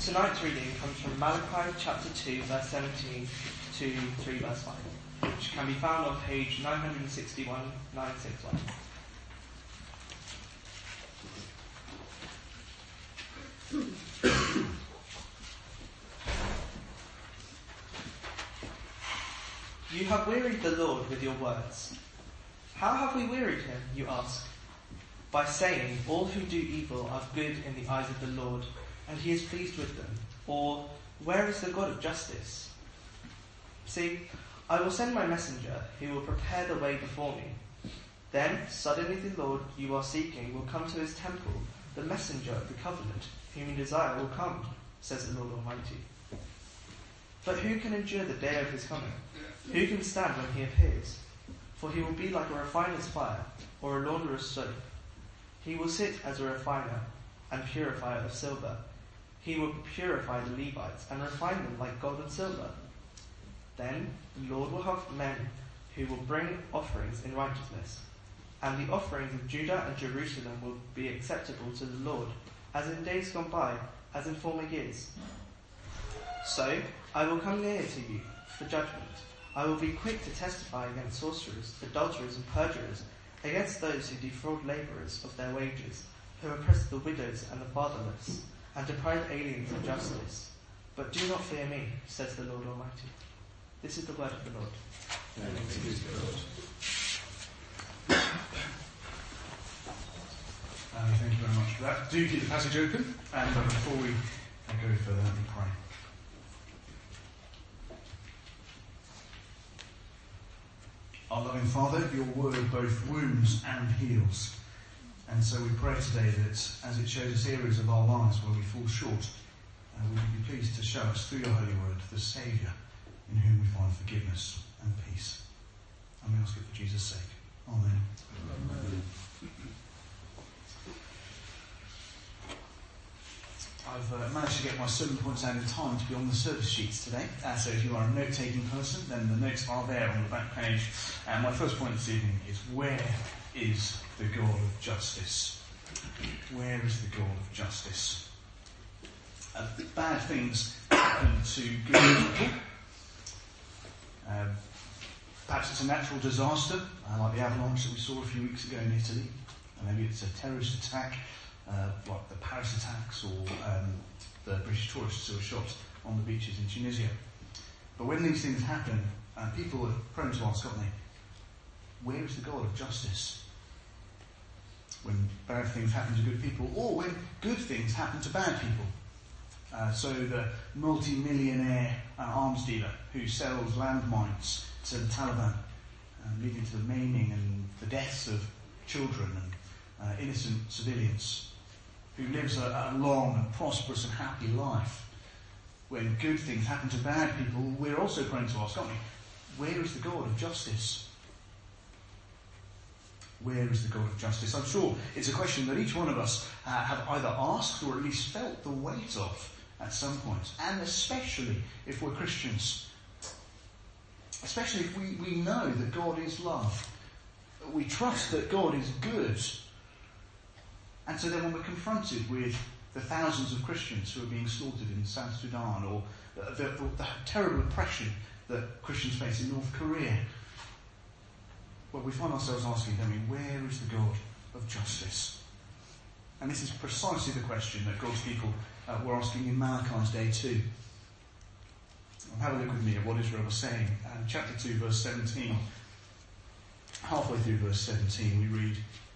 Tonight's reading comes from Malachi chapter 2 verse 17 to 3 verse 5, which can be found on page 961, 961. You have wearied the Lord with your words. How have we wearied him, you ask? By saying, all who do evil are good in the eyes of the Lord, and he is pleased with them. Or, where is the God of justice? See, I will send my messenger, who will prepare the way before me. Then, suddenly the Lord you are seeking will come to his temple, the messenger of the covenant, whom you desire will come, says the Lord Almighty. But who can endure the day of his coming? Who can stand when he appears? For he will be like a refiner's fire, or a launderer's soap. He will sit as a refiner and purifier of silver. He will purify the Levites and refine them like gold and silver. Then the Lord will have men who will bring offerings in righteousness, and the offerings of Judah and Jerusalem will be acceptable to the Lord, as in days gone by, as in former years. So I will come near to you for judgment. I will be quick to testify against sorcerers, adulterers and perjurers, against those who defraud labourers of their wages, who oppress the widows and the fatherless, and deprive aliens of justice. But do not fear me, says the Lord Almighty. This is the word of the Lord. Thanks be to God. Thank you very much for that. Do keep the passage open, and before we go further, let me pray. Our loving Father, your word both wounds and heals. And so we pray today that as it shows us areas of our lives where we fall short, will you be pleased to show us through your holy word the Saviour in whom we find forgiveness and peace. And we ask it for Jesus' sake. Amen. Amen. I've managed to get my 7 points out in time to be on the service sheets today. So if you are a note-taking person, then the notes are there on the back page. And my first point this evening is, where is the God of justice? Where is the God of justice? Bad things happen to good people. Perhaps it's a natural disaster, like the avalanche that we saw a few weeks ago in Italy. Maybe it's a terrorist attack, like the Paris attacks, or the British tourists who were shot on the beaches in Tunisia. But when these things happen, people are prone to ask, aren't they, where is the God of justice? When bad things happen to good people, or when good things happen to bad people. So the multi-millionaire arms dealer who sells landmines to the Taliban, leading to the maiming and the deaths of children and innocent civilians, who lives a long and prosperous and happy life. When good things happen to bad people, we're also prone to ask, aren't we, where is the God of justice? Where is the God of justice? I'm sure it's a question that each one of us have either asked or at least felt the weight of at some point, and especially if we're Christians. Especially if we know that God is love. We trust that God is good. And so then when we're confronted with the thousands of Christians who are being slaughtered in South Sudan, or the terrible oppression that Christians face in North Korea, well, we find ourselves asking, don't we, where is the God of justice? And this is precisely the question that God's people were asking in Malachi's day too. Have a look with me at what Israel was saying. Chapter 2, verse 17. Halfway through verse 17 we read,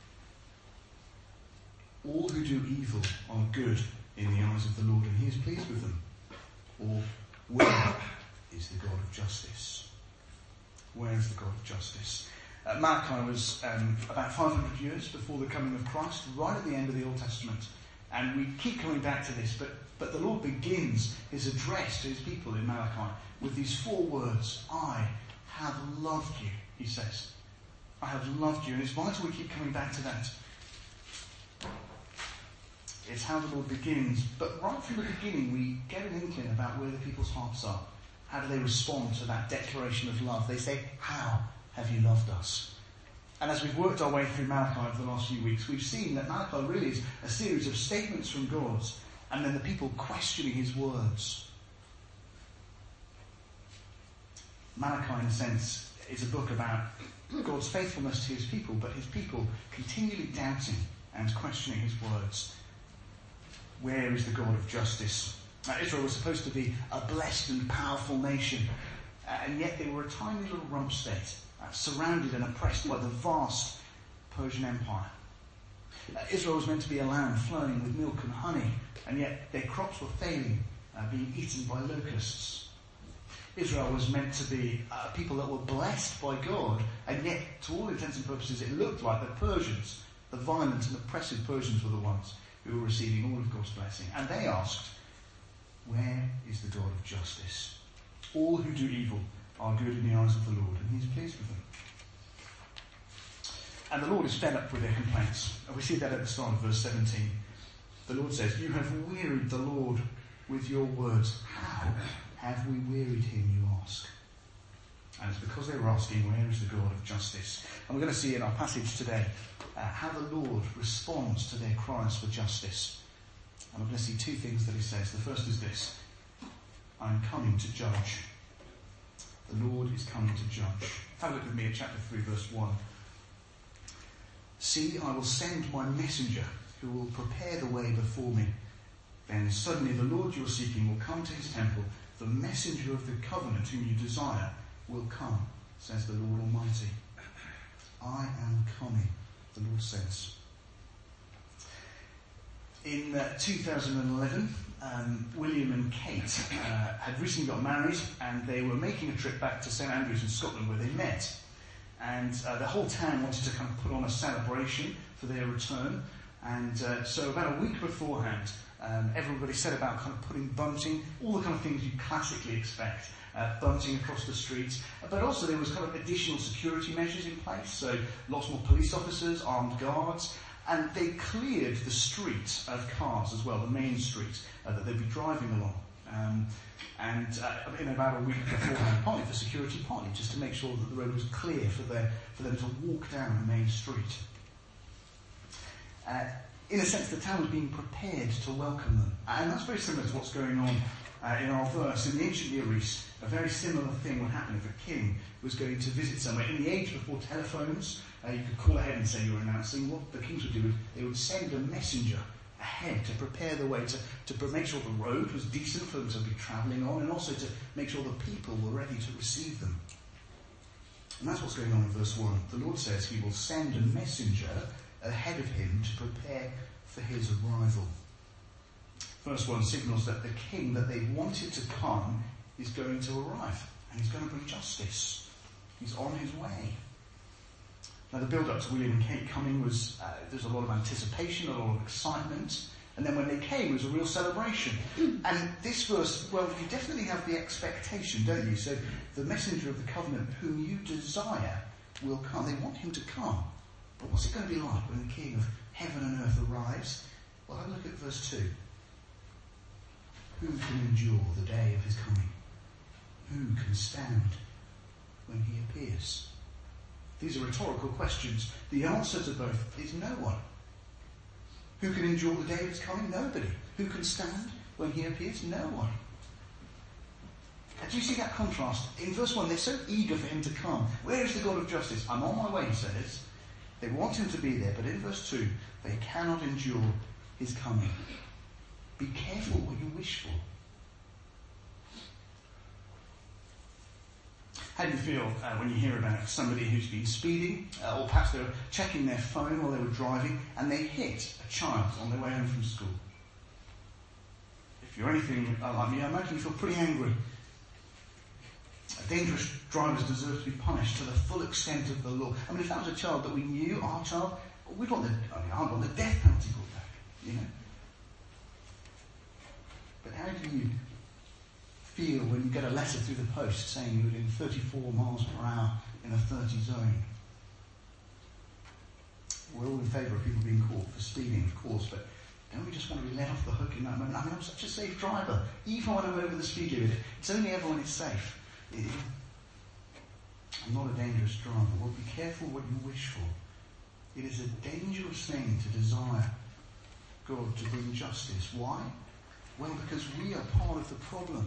all who do evil are good in the eyes of the Lord, and he is pleased with them. Or, where is the God of justice? Where is the God of justice? Malachi was about 500 years before the coming of Christ, right at the end of the Old Testament. And we keep coming back to this, but the Lord begins his address to his people in Malachi with these 4 words. I have loved you, he says. I have loved you. And it's vital we keep coming back to that. It's how the Lord begins. But right from the beginning, we get an inkling about where the people's hearts are. How do they respond to that declaration of love? They say, how have you loved us? And as we've worked our way through Malachi over the last few weeks, we've seen that Malachi really is a series of statements from God and then the people questioning his words. Malachi, in a sense, is a book about God's faithfulness to his people, but his people continually doubting and questioning his words. Where is the God of justice? Now, Israel was supposed to be a blessed and powerful nation, and yet they were a tiny little rump state, surrounded and oppressed by the vast Persian Empire. Israel was meant to be a land flowing with milk and honey, and yet their crops were failing, being eaten by locusts. Israel was meant to be a people that were blessed by God, and yet, to all intents and purposes, it looked like the Persians, the violent and oppressive Persians, were the ones who were receiving all of God's blessing. And they asked, where is the God of justice? All who do evil are good in the eyes of the Lord, and he is pleased with them. And the Lord is fed up with their complaints. And we see that at the start of verse 17. The Lord says, you have wearied the Lord with your words. How have we wearied him, you ask? And it's because they were asking, where is the God of justice? And we're going to see in our passage today how the Lord responds to their cries for justice. And we're going to see two things that he says. The first is this: I am coming to judge. The Lord is coming to judge. Have a look with me at chapter 3, verse 1. See, I will send my messenger who will prepare the way before me. Then suddenly the Lord you are seeking will come to his temple. The messenger of the covenant whom you desire will come, says the Lord Almighty. I am coming, the Lord says. In 2011, William and Kate had recently got married, and they were making a trip back to St Andrews in Scotland where they met. And the whole town wanted to kind of put on a celebration for their return. And so about a week beforehand, everybody set about kind of putting bunting, all the kind of things you classically expect, bunting across the streets. But also there was kind of additional security measures in place, so lots more police officers, armed guards, and they cleared the street of cars as well, the main street that they'd be driving along. In about a week beforehand, partly for security, partly just to make sure that the road was clear for them to walk down the main street. In a sense, the town was being prepared to welcome them. And that's very similar to what's going on in our verse. In the ancient Near East, a very similar thing would happen if a king was going to visit somewhere. In the age before telephones, you could call ahead and say you were announcing. What the kings would do is they would send a messenger ahead to prepare the way, to make sure the road was decent for them to be travelling on, and also to make sure the people were ready to receive them. And that's what's going on in verse 1. The Lord says he will send a messenger ahead of him to prepare for his arrival. Verse 1 signals that the king that they wanted to come is going to arrive, and he's going to bring justice. He's on his way. Now the build-up to William and Kate coming was, there's a lot of anticipation, a lot of excitement, and then when they came it was a real celebration. And this verse, well, you definitely have the expectation, don't you? So the messenger of the covenant whom you desire will come. They want him to come. But what's it going to be like when the King of heaven and earth arrives? Well, have a look at verse 2. Who can endure the day of his coming? Who can stand when he appears? These are rhetorical questions. The answer to both is no one. Who can endure the day of his coming? Nobody. Who can stand when he appears? No one. And do you see that contrast? In verse 1, they're so eager for him to come. Where is the God of justice? I'm on my way, he says. They want him to be there, but in verse 2, they cannot endure his coming. Be careful what you wish for. How do you feel when you hear about somebody who's been speeding, or perhaps they were checking their phone while they were driving, and they hit a child on their way home from school? If you're anything like me, I imagine you feel pretty angry. Dangerous drivers deserve to be punished to the full extent of the law. I mean, if that was a child that we knew, our child, I'd want the death penalty brought back, you know. But how do you feel when you get a letter through the post saying you're doing 34 miles per hour in a 30 zone? We're all in favour of people being caught for speeding, of course, but don't we just want to be let off the hook in that moment? I mean, I'm such a safe driver. Even when I'm over the speed limit, it's only ever when it's safe. I'm not a dangerous driver. Well, be careful what you wish for. It is a dangerous thing to desire God to bring justice. Why? Well, because we are part of the problem.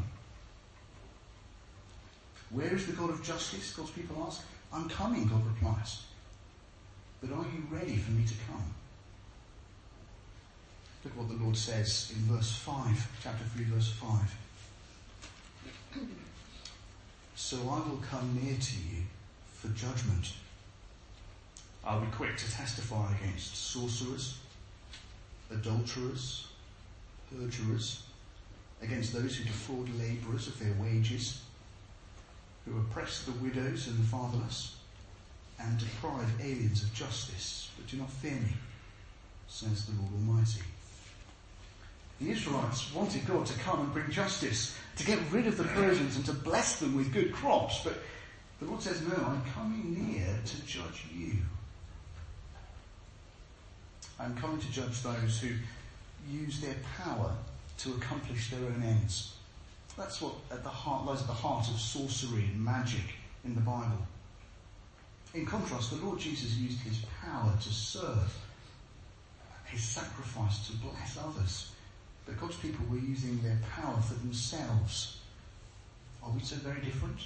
Where is the God of justice? God's people ask. I'm coming, God replies. But are you ready for me to come? Look at what the Lord says in verse 5, chapter 3, verse 5. So I will come near to you for judgment. I'll be quick to testify against sorcerers, adulterers, perjurers, against those who defraud labourers of their wages, who oppress the widows and the fatherless, and deprive aliens of justice, but do not fear me, says the Lord Almighty. The Israelites wanted God to come and bring justice, to get rid of the Persians and to bless them with good crops, but the Lord says, no, I'm coming near to judge you. I'm coming to judge those who use their power to accomplish their own ends. That's what lies at the heart of sorcery and magic in the Bible. In contrast, the Lord Jesus used his power to serve, his sacrifice to bless others. But God's people were using their power for themselves. Are we so very different?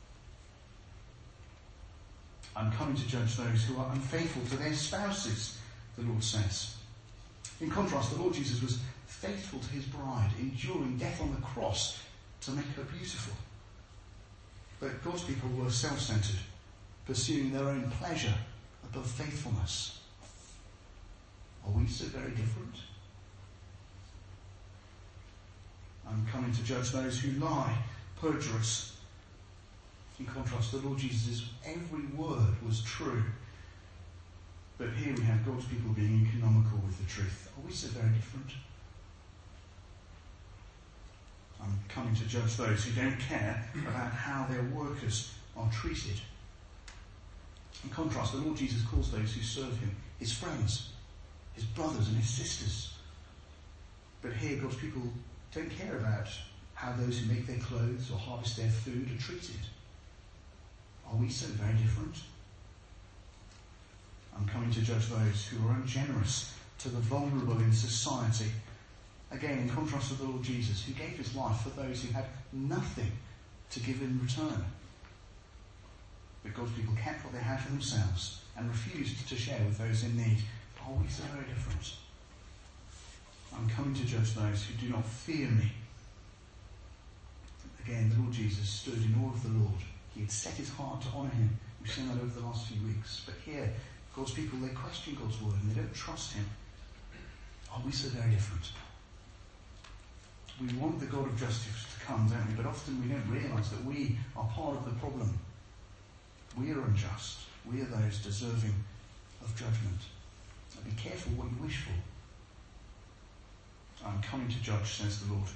I'm coming to judge those who are unfaithful to their spouses, the Lord says. In contrast, the Lord Jesus was faithful to his bride, enduring death on the cross to make her beautiful. But God's people were self-centered, pursuing their own pleasure above faithfulness. Are we so very different? I'm coming to judge those who lie, perjurous. In contrast, the Lord Jesus' every word was true. But here we have God's people being economical with the truth. Are we so very different? I'm coming to judge those who don't care about how their workers are treated. In contrast, the Lord Jesus calls those who serve him his friends, his brothers and his sisters. But here God's people don't care about how those who make their clothes or harvest their food are treated. Are we so very different? I'm coming to judge those who are ungenerous to the vulnerable in society. Again, in contrast to the Lord Jesus, who gave his life for those who had nothing to give in return. But God's people kept what they had for themselves and refused to share with those in need. Are we so very different? I'm coming to judge those who do not fear me. Again, the Lord Jesus stood in awe of the Lord. He had set his heart to honour him. We've seen that over the last few weeks. But here, God's people, they question God's word and they don't trust him. Are we so very different? We want the God of justice to come, don't we? But often we don't realise that we are part of the problem. We are unjust. We are those deserving of judgment. Now be careful what you wish for. I'm coming to judge, says the Lord.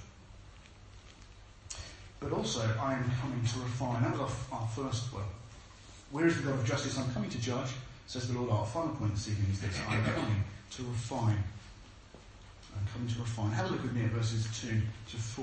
But also, I am coming to refine. That was our first, where is the God of justice? I'm coming to judge, says the Lord. Our final point this evening is this. I'm coming to refine. I'm coming to refine. Have a look with me at verses 2 to 4.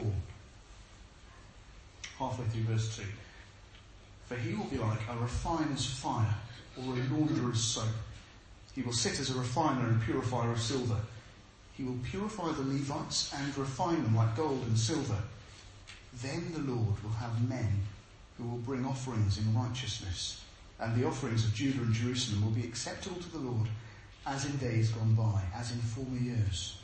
Halfway through verse 2. For he will be like a refiner's fire or a launderer's soap. He will sit as a refiner and purifier of silver. He will purify the Levites and refine them like gold and silver. Then the Lord will have men who will bring offerings in righteousness, and the offerings of Judah and Jerusalem will be acceptable to the Lord, as in days gone by, as in former years.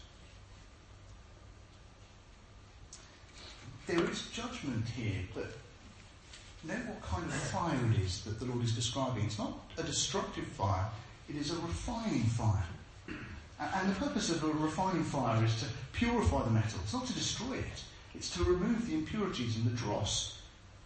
There is judgment here, but note what kind of fire it is that the Lord is describing. It's not a destructive fire, it is a refining fire. And the purpose of a refining fire is to purify the metal. It's not to destroy it. It's to remove the impurities and the dross.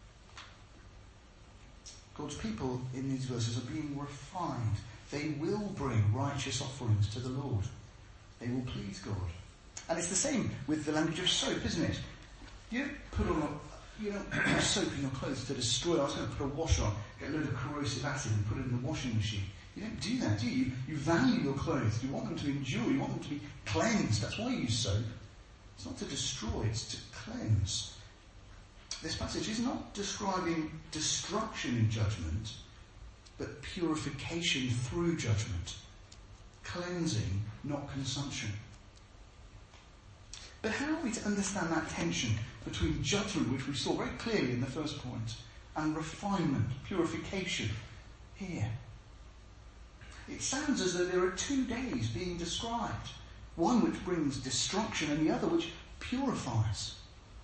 God's people in these verses are being refined. They will bring righteous offerings to the Lord. They will please God. And it's the same with the language of soap, isn't it? You don't put soap in your clothes to destroy. I was going to put a wash on, get a load of corrosive acid and put it in the washing machine. You don't do that, do you? You value your clothes. You want them to endure. You want them to be cleansed. That's why you use soap. It's not to destroy, it's to cleanse. This passage is not describing destruction in judgment, but purification through judgment. Cleansing, not consumption. But how are we to understand that tension between judgment, which we saw very clearly in the first point, and refinement, purification here? It sounds as though there are 2 days being described. One which brings destruction and the other which purifies.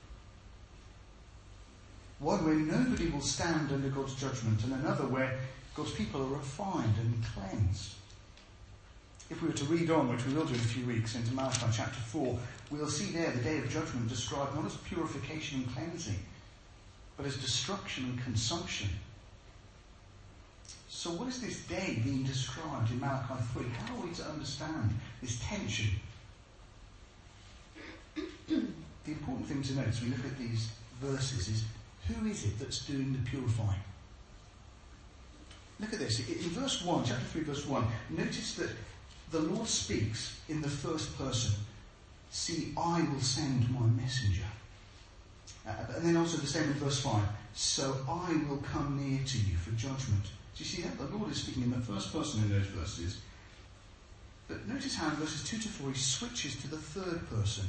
One where nobody will stand under God's judgment, and another where God's people are refined and cleansed. If we were to read on, which we will do in a few weeks, into Malachi chapter 4, we'll see there the day of judgment described not as purification and cleansing, but as destruction and consumption. So what is this day being described in Malachi 3? How are we to understand this tension? The important thing to note as we look at these verses is, who is it that's doing the purifying? Look at this. In verse 1, chapter 3, verse 1, notice that the Lord speaks in the first person. See, I will send my messenger. And then also the same in verse 5. So I will come near to you for judgment. Do you see that? The Lord is speaking in the first person in those verses. But notice how in verses 2 to 4 he switches to the third person.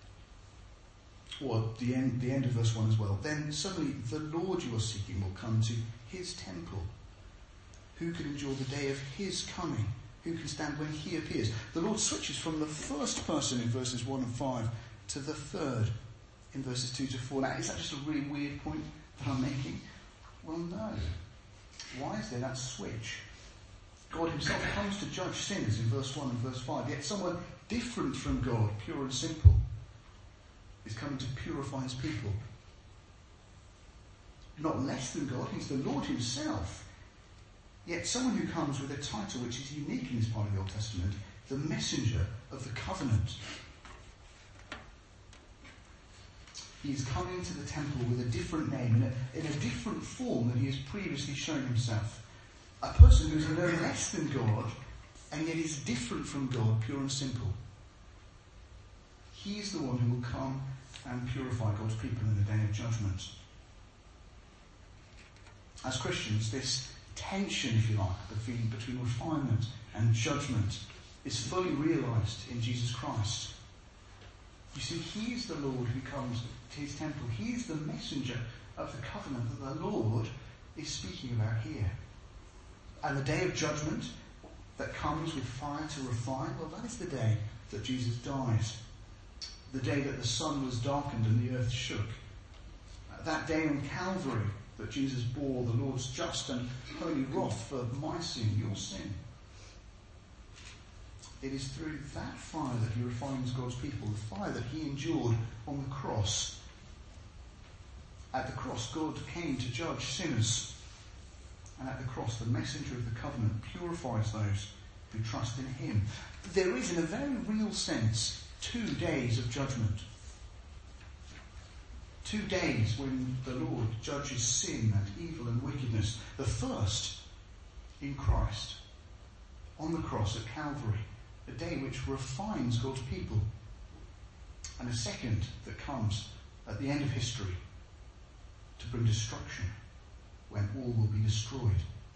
Or the end of verse 1 as well. Then suddenly the Lord you are seeking will come to his temple. Who can endure the day of his coming? Who can stand when he appears? The Lord switches from the first person in verses 1 and 5 to the third in verses 2 to 4. Now, is that just a really weird point that I'm making? Well, no. Why is there that switch? God himself comes to judge sinners in verse 1 and verse 5, yet someone different from God, pure and simple, is coming to purify his people. Not less than God, he's the Lord himself. Yet someone who comes with a title which is unique in this part of the Old Testament, the messenger of the covenant. He's coming to the temple with a different name, in a different form than he has previously shown himself. A person who is no less than God, and yet is different from God, pure and simple. He is the one who will come and purify God's people in the day of judgment. As Christians, this tension, if you like, between refinement and judgment is fully realised in Jesus Christ. You see, he is the Lord who comes to his temple. He is the messenger of the covenant that the Lord is speaking about here. And the day of judgment that comes with fire to refine, well, that is the day that Jesus dies. The day that the sun was darkened and the earth shook. That day on Calvary that Jesus bore the Lord's just and holy wrath for my sin, your sin. It is through that fire that he refines God's people, the fire that he endured on the cross. At the cross, God came to judge sinners. And at the cross, the messenger of the covenant purifies those who trust in him. There is, in a very real sense, 2 days of judgment. 2 days when the Lord judges sin and evil and wickedness. The first in Christ, on the cross at Calvary, a day which refines God's people. And a second that comes at the end of history to bring destruction, when all will be destroyed.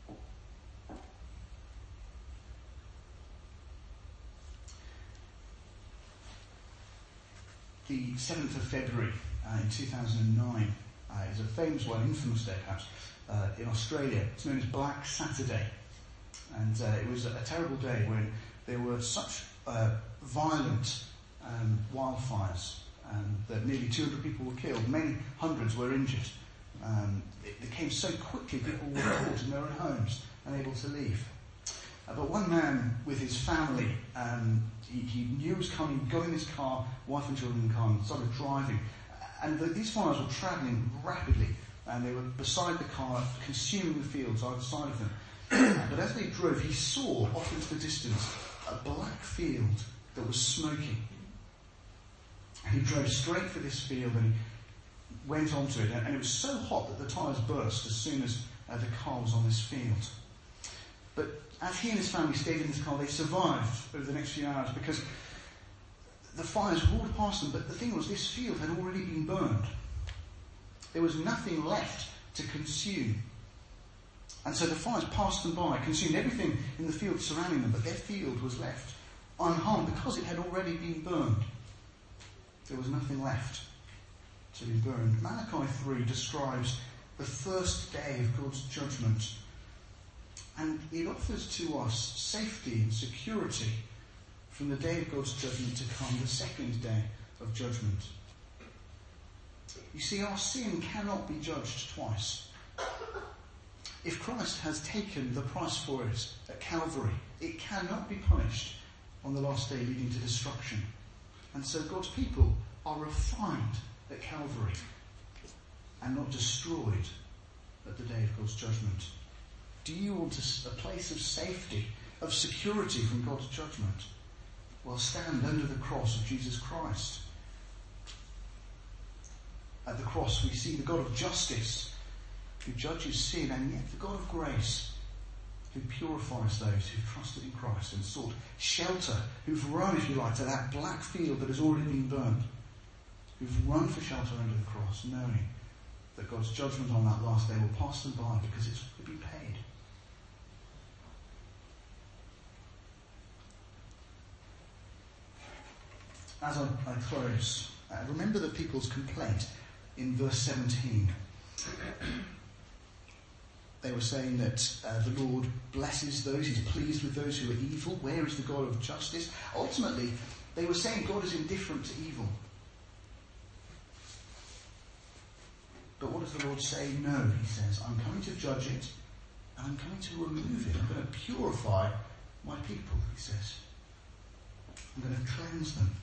The 7th of February in 2009 is a famous one, infamous day perhaps, in Australia. It's known as Black Saturday. And it was a terrible day when there were such violent wildfires that nearly 200 people were killed, many hundreds were injured. It came so quickly, people were caught in their own homes, unable to leave. But one man with his family, he knew it was coming, got in his car, wife and children in the car, and started driving. And these fires were travelling rapidly, and they were beside the car, consuming the fields either side of them. But as they drove, he saw off into the distance a black field that was smoking. And he drove straight for this field and he went onto it, and it was so hot that the tyres burst as soon as the car was on this field. But as he and his family stayed in this car, they survived over the next few hours because the fires roared past them. But the thing was, this field had already been burned. There was nothing left to consume. And so the fires passed them by, consumed everything in the field surrounding them, but their field was left unharmed because it had already been burned. There was nothing left to be burned. Malachi 3 describes the first day of God's judgment, and it offers to us safety and security from the day of God's judgment to come, the second day of judgment. You see, our sin cannot be judged twice. If Christ has taken the price for it at Calvary, it cannot be punished on the last day leading to destruction. And so God's people are refined at Calvary and not destroyed at the day of God's judgment. Do you want a place of safety, of security from God's judgment? Well, stand under the cross of Jesus Christ. At the cross we see the God of justice who judges sin, and yet the God of grace who purifies those who've trusted in Christ and sought shelter, who've run, if you like, to that black field that has already been burned, who've run for shelter under the cross, knowing that God's judgment on that last day will pass them by because it's already been paid. As I close, remember the people's complaint in verse 17. They were saying that the Lord blesses those, he's pleased with those who are evil. Where is the God of justice? Ultimately, they were saying God is indifferent to evil. But what does the Lord say? No, he says, I'm coming to judge it, and I'm coming to remove it. I'm going to purify my people, he says. I'm going to cleanse them.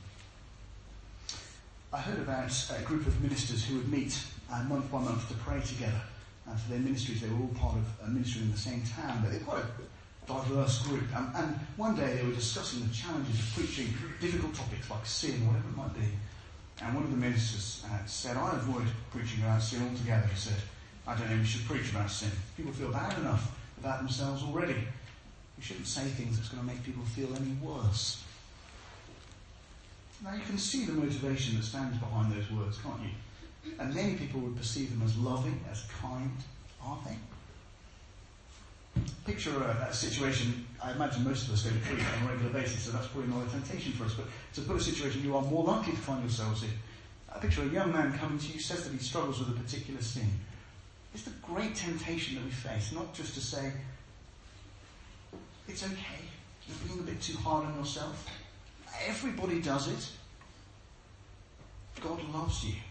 I heard about a group of ministers who would meet month by month to pray together for their ministries. They were all part of a ministry in the same town, but they're quite a diverse group. And one day they were discussing the challenges of preaching difficult topics like sin, whatever it might be. And one of the ministers said, I avoid preaching about sin altogether. He said, I don't think we should preach about sin. People feel bad enough about themselves already. We shouldn't say things that's going to make people feel any worse. Now you can see the motivation that stands behind those words, can't you? And many people would perceive them as loving, as kind, aren't they? Picture a situation, I imagine most of us go to preach on a regular basis, so that's probably not a temptation for us, but to put a situation you are more likely to find yourselves in. Picture a young man coming to you, says that he struggles with a particular sin. It's the great temptation that we face, not just to say, it's okay, you're being a bit too hard on yourself. Everybody does it. God loves you.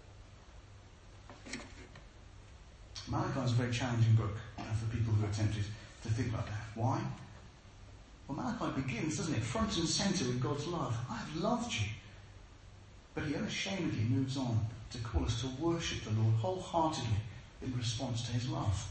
Malachi is a very challenging book for people who are tempted to think like that. Why? Well, Malachi begins, doesn't it, front and centre with God's love. I have loved you. But he unashamedly moves on to call us to worship the Lord wholeheartedly in response to his love.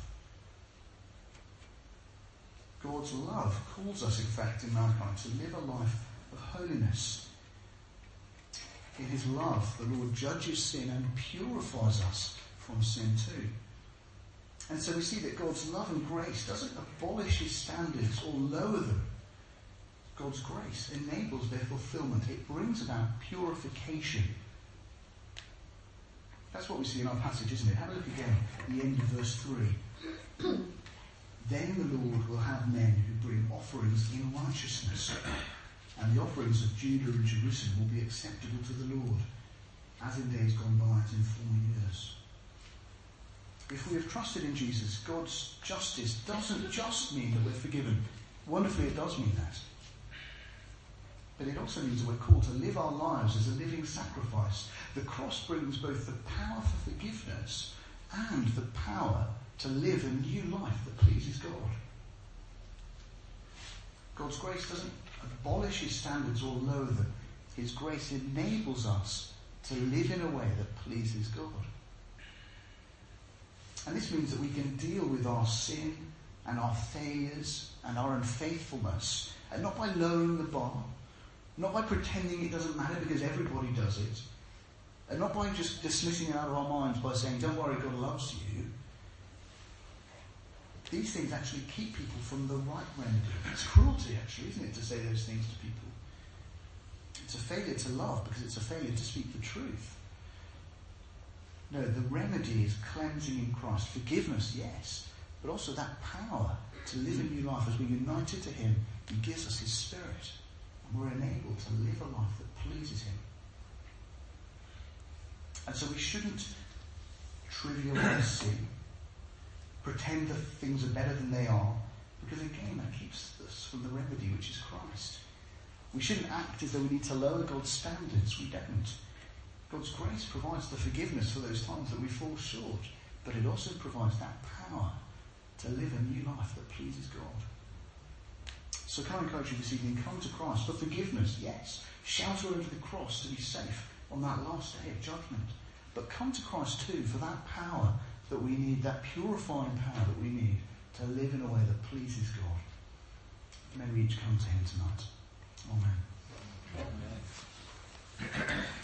God's love calls us, in fact, in Malachi, to live a life of holiness. In his love, the Lord judges sin and purifies us from sin too. And so we see that God's love and grace doesn't abolish his standards or lower them. God's grace enables their fulfillment. It brings about purification. That's what we see in our passage, isn't it? Have a look again at the end of verse 3. Then the Lord will have men who bring offerings in righteousness, and the offerings of Judah and Jerusalem will be acceptable to the Lord, as in days gone by, as in former years. If we have trusted in Jesus, God's justice doesn't just mean that we're forgiven. Wonderfully, it does mean that. But it also means that we're called to live our lives as a living sacrifice. The cross brings both the power for forgiveness and the power to live a new life that pleases God. God's grace doesn't abolish his standards or lower them. His grace enables us to live in a way that pleases God. And this means that we can deal with our sin and our failures and our unfaithfulness, and not by lowering the bar, not by pretending it doesn't matter because everybody does it, and not by just dismissing it out of our minds by saying, don't worry, God loves you. These things actually keep people from the right remedy. It's cruelty, actually, isn't it, to say those things to people? It's a failure to love because it's a failure to speak the truth. No, the remedy is cleansing in Christ. Forgiveness, yes, but also that power to live a new life as we're united to him. He gives us his Spirit, and we're enabled to live a life that pleases him. And so we shouldn't trivialise sin, pretend that things are better than they are, because again that keeps us from the remedy, which is Christ. We shouldn't act as though we need to lower God's standards. We don't. God's grace provides the forgiveness for those times that we fall short, but it also provides that power to live a new life that pleases God. So can I encourage you this evening, come to Christ for forgiveness, yes. Shout all over the cross to be safe on that last day of judgment. But come to Christ too for that power that we need, that purifying power that we need to live in a way that pleases God. May we each come to him tonight. Amen. Amen.